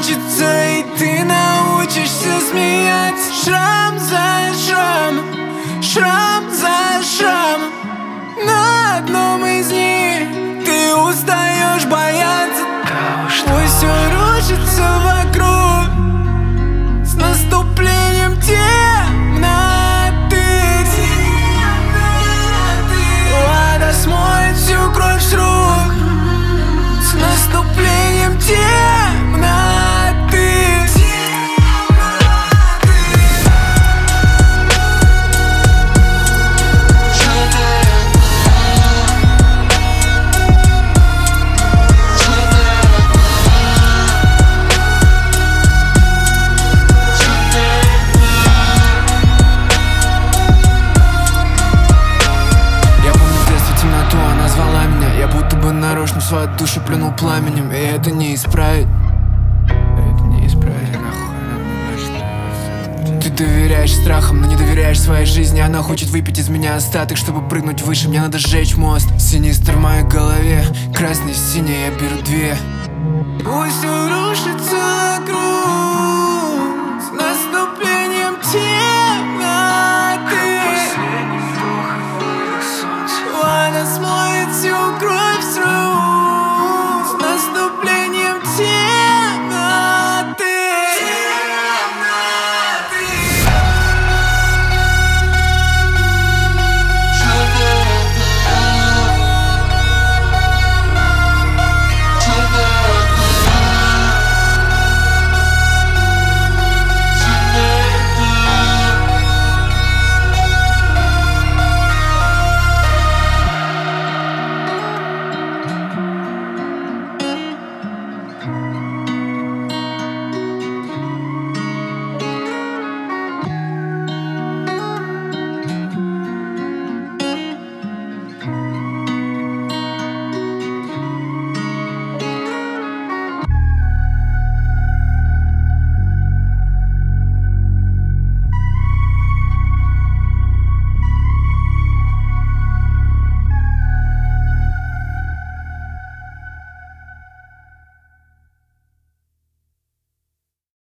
кончится, и ты научишься смеяться. Шрам за шрамом, шрам за шрамом. На одном из них ты устаешь бояться. Пусть все рушится вокруг с наступлением темноты. Вода смоет всю кровь с рук с наступлением темноты. Нарочно в свою душу плюнул пламенем, и это не исправить. Ты доверяешь страхам, но не доверяешь своей жизни. Она хочет выпить из меня остаток, чтобы прыгнуть выше. Мне надо сжечь мост. Синистр в моей голове, красный, синий, я беру две. Пусть все рушится вокруг.